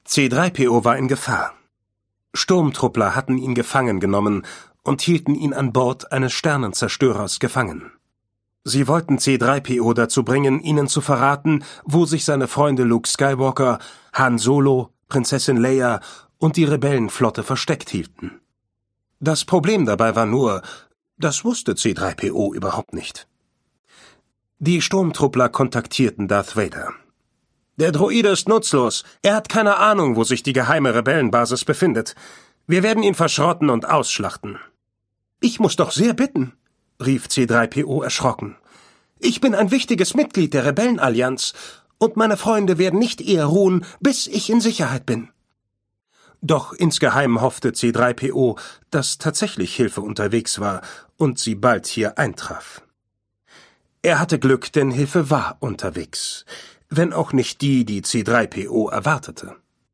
C3PO war in Gefahr. Sturmtruppler hatten ihn gefangen genommen und hielten ihn an Bord eines Sternenzerstörers gefangen. Sie wollten C3PO dazu bringen, ihnen zu verraten, wo sich seine Freunde Luke Skywalker, Han Solo, Prinzessin Leia und die Rebellenflotte versteckt hielten. Das Problem dabei war nur, das wusste C3PO überhaupt nicht. Die Sturmtruppler kontaktierten Darth Vader. »Der Droide ist nutzlos. Er hat keine Ahnung, wo sich die geheime Rebellenbasis befindet. Wir werden ihn verschrotten und ausschlachten.« »Ich muss doch sehr bitten«, rief C3PO erschrocken. »Ich bin ein wichtiges Mitglied der Rebellenallianz, und meine Freunde werden nicht eher ruhen, bis ich in Sicherheit bin.« Doch insgeheim hoffte C3PO, dass tatsächlich Hilfe unterwegs war und sie bald hier eintraf. Er hatte Glück, denn Hilfe war unterwegs, wenn auch nicht die C3PO erwartete.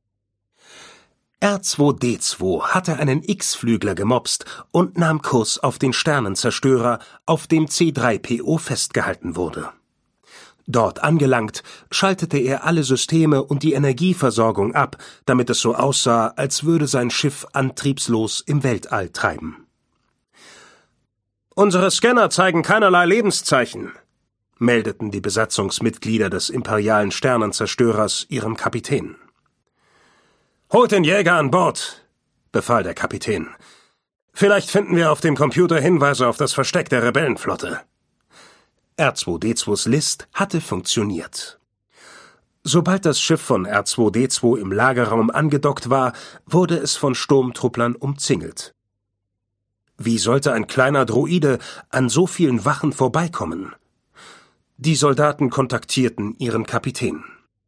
R2-D2 hatte einen X-Flügler gemopst und nahm Kurs auf den Sternenzerstörer, auf dem C3PO festgehalten wurde. Dort angelangt, schaltete er alle Systeme und die Energieversorgung ab, damit es so aussah, als würde sein Schiff antriebslos im Weltall treiben. »Unsere Scanner zeigen keinerlei Lebenszeichen«, meldeten die Besatzungsmitglieder des imperialen Sternenzerstörers ihrem Kapitän. »Holt den Jäger an Bord«, befahl der Kapitän. »Vielleicht finden wir auf dem Computer Hinweise auf das Versteck der Rebellenflotte.« R2-D2s List hatte funktioniert. Sobald das Schiff von R2-D2 im Lagerraum angedockt war, wurde es von Sturmtrupplern umzingelt. Wie sollte ein kleiner Droide an so vielen Wachen vorbeikommen? Die Soldaten kontaktierten ihren Kapitän.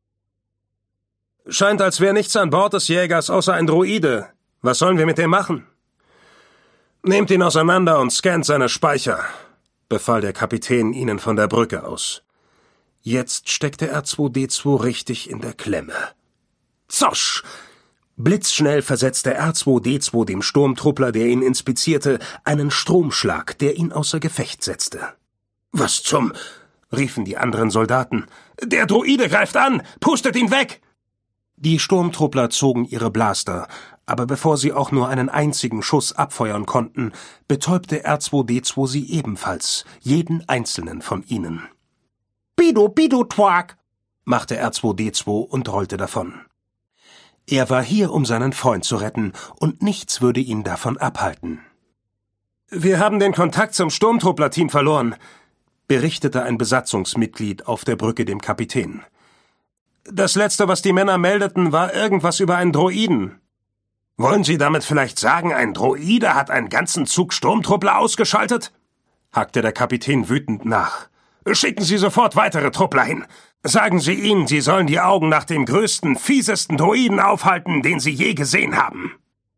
»Scheint, als wäre nichts an Bord des Jägers außer ein Droide. Was sollen wir mit dem machen?« »Nehmt ihn auseinander und scannt seine Speicher«, befahl der Kapitän ihnen von der Brücke aus. Jetzt steckte R2-D2 richtig in der Klemme. Zosch! Blitzschnell versetzte R2-D2 dem Sturmtruppler, der ihn inspizierte, einen Stromschlag, der ihn außer Gefecht setzte. »Was zum...« riefen die anderen Soldaten. »Der Droide greift an! Pustet ihn weg!« Die Sturmtruppler zogen ihre Blaster, aber bevor sie auch nur einen einzigen Schuss abfeuern konnten, betäubte R2-D2 sie ebenfalls, jeden einzelnen von ihnen. »Bidu, bidu, twak«, machte R2-D2 und rollte davon. Er war hier, um seinen Freund zu retten, und nichts würde ihn davon abhalten. »Wir haben den Kontakt zum Sturmtruppler-Team verloren«, berichtete ein Besatzungsmitglied auf der Brücke dem Kapitän. »Das Letzte, was die Männer meldeten, war irgendwas über einen Droiden.« »Wollen Sie damit vielleicht sagen, ein Droide hat einen ganzen Zug Sturmtruppler ausgeschaltet?« hackte der Kapitän wütend nach. »Schicken Sie sofort weitere Truppler hin. Sagen Sie ihnen, sie sollen die Augen nach dem größten, fiesesten Droiden aufhalten, den sie je gesehen haben.«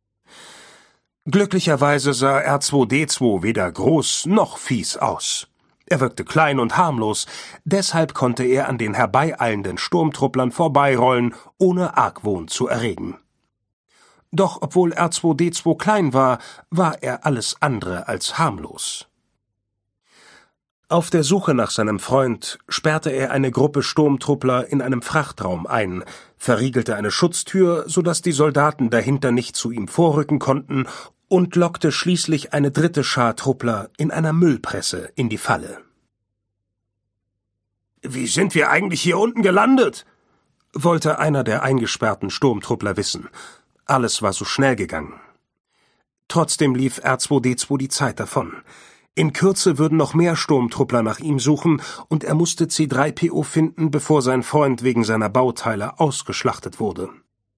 Glücklicherweise sah R2-D2 weder groß noch fies aus. Er wirkte klein und harmlos, deshalb konnte er an den herbeieilenden Sturmtrupplern vorbeirollen, ohne Argwohn zu erregen. Doch obwohl R2-D2 klein war, war er alles andere als harmlos. Auf der Suche nach seinem Freund sperrte er eine Gruppe Sturmtruppler in einem Frachtraum ein, verriegelte eine Schutztür, sodass die Soldaten dahinter nicht zu ihm vorrücken konnten, und lockte schließlich eine dritte Schar Truppler in einer Müllpresse in die Falle. »Wie sind wir eigentlich hier unten gelandet?« wollte einer der eingesperrten Sturmtruppler wissen. Alles war so schnell gegangen. Trotzdem lief R2-D2 die Zeit davon. In Kürze würden noch mehr Sturmtruppler nach ihm suchen, und er musste C3PO finden, bevor sein Freund wegen seiner Bauteile ausgeschlachtet wurde.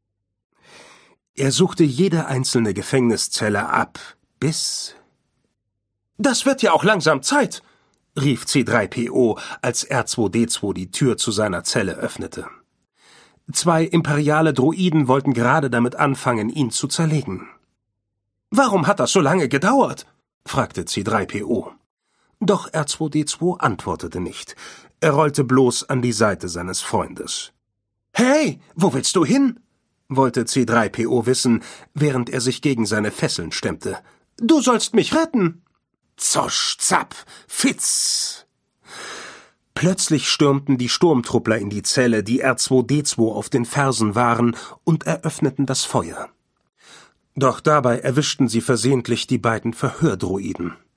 Er suchte jede einzelne Gefängniszelle ab, bis... »Das wird ja auch langsam Zeit«, rief C3PO, als R2-D2 die Tür zu seiner Zelle öffnete. 2 imperiale Droiden wollten gerade damit anfangen, ihn zu zerlegen. »Warum hat das so lange gedauert?« fragte C3PO. Doch R2-D2 antwortete nicht. Er rollte bloß an die Seite seines Freundes. »Hey, wo willst du hin?« wollte C3PO wissen, während er sich gegen seine Fesseln stemmte. »Du sollst mich retten!« Zosch, zapp, fitz! Plötzlich stürmten die Sturmtruppler in die Zelle, die R2-D2 auf den Fersen waren, und eröffneten das Feuer. Doch dabei erwischten sie versehentlich die beiden Verhördroiden.